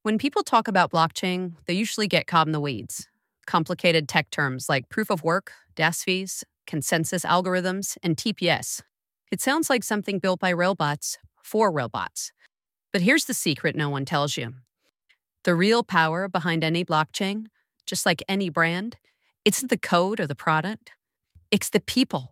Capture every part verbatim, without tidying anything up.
When people talk about blockchain, they usually get caught in the weeds. Complicated tech terms like proof of work, gas fees, consensus algorithms, and T P S. It sounds like something built by robots for robots. But here's the secret no one tells you. The real power behind any blockchain, just like any brand, isn't the code or the product. It's the people.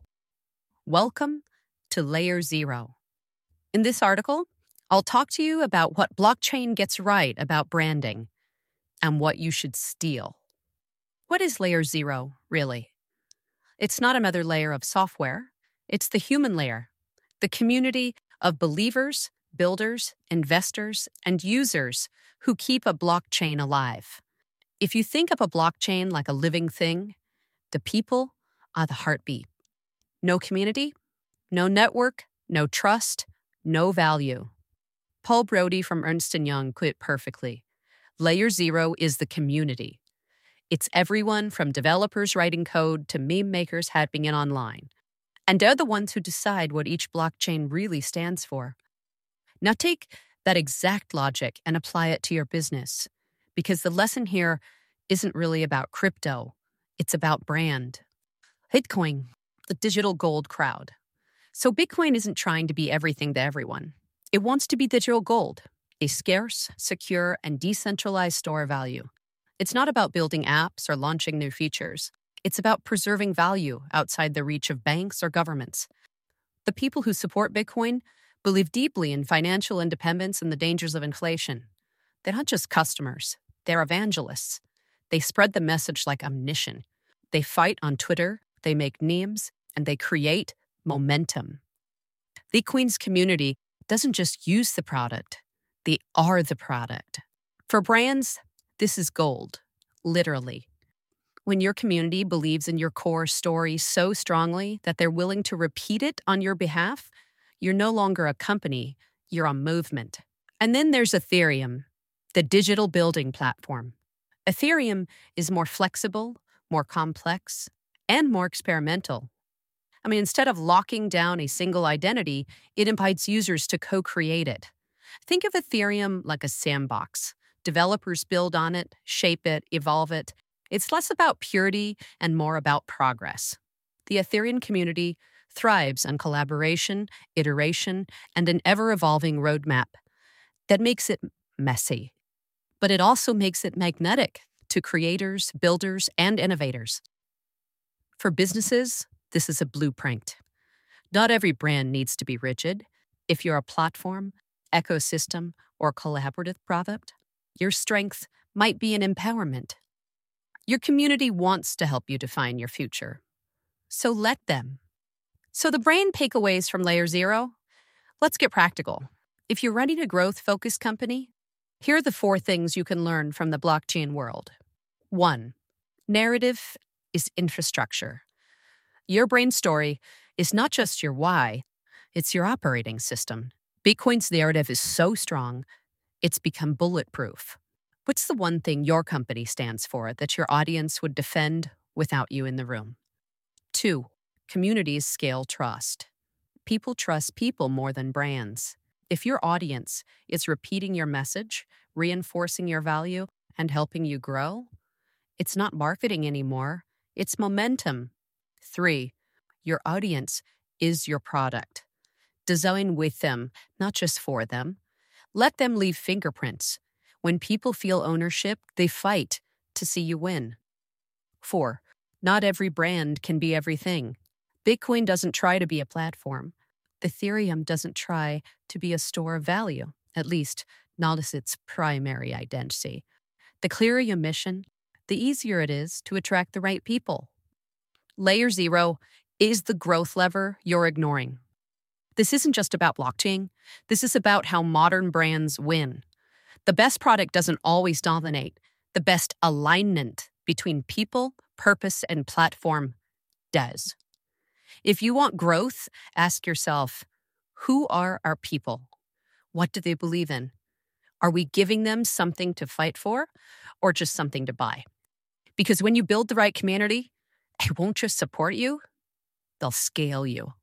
Welcome to Layer Zero. In this article, I'll talk to you about what blockchain gets right about branding and what you should steal. What is Layer Zero, really? It's not another layer of software. It's the human layer, the community of believers, builders, investors, and users who keep a blockchain alive. If you think of a blockchain like a living thing, the people are the heartbeat. No community, no network, no trust, no value. Paul Brody from Ernst and Young put it perfectly. Layer Zero is the community. It's everyone from developers writing code to meme makers happening it online. And they're the ones who decide what each blockchain really stands for. Now take that exact logic and apply it to your business, because the lesson here isn't really about crypto. It's about brand. Bitcoin, the digital gold crowd. So Bitcoin isn't trying to be everything to everyone. It wants to be digital gold, a scarce, secure, and decentralized store of value. It's not about building apps or launching new features. It's about preserving value outside the reach of banks or governments. The people who support Bitcoin believe deeply in financial independence and the dangers of inflation. They're not just customers. They're evangelists. They spread the message like omniscient. They fight on Twitter, they make memes, and they create momentum. Bitcoin's community doesn't just use the product. They are the product. For brands, this is gold, literally. When your community believes in your core story so strongly that they're willing to repeat it on your behalf, you're no longer a company, you're a movement. And then there's Ethereum, the digital building platform. Ethereum is more flexible, more complex, and more experimental. I mean, instead of locking down a single identity, it invites users to co-create it. Think of Ethereum like a sandbox. Developers build on it, shape it, evolve it. It's less about purity and more about progress. The Ethereum community thrives on collaboration, iteration, and an ever-evolving roadmap that makes it messy. But it also makes it magnetic to creators, builders, and innovators. For businesses, this is a blueprint. Not every brand needs to be rigid. If you're a platform, ecosystem, or collaborative product, your strength might be in empowerment. Your community wants to help you define your future. So let them. So the brain takeaways from Layer Zero? Let's get practical. If you're running a growth-focused company, here are the four things you can learn from the blockchain world. One, narrative is infrastructure. Your brain story is not just your why, it's your operating system. Bitcoin's narrative is so strong, it's become bulletproof. What's the one thing your company stands for that your audience would defend without you in the room? Two, communities scale trust. People trust people more than brands. If your audience is repeating your message, reinforcing your value, and helping you grow, it's not marketing anymore, it's momentum. Three, your audience is your product. Design with them, not just for them. Let them leave fingerprints. When people feel ownership, they fight to see you win. Four, not every brand can be everything. Bitcoin doesn't try to be a platform. Ethereum doesn't try to be a store of value, at least not as its primary identity. The clearer your mission, the easier it is to attract the right people. Layer Zero is the growth lever you're ignoring. This isn't just about blockchain. This is about how modern brands win. The best product doesn't always dominate. The best alignment between people, purpose, and platform does. If you want growth, ask yourself, who are our people? What do they believe in? Are we giving them something to fight for or just something to buy? Because when you build the right community, they won't just support you, they'll scale you.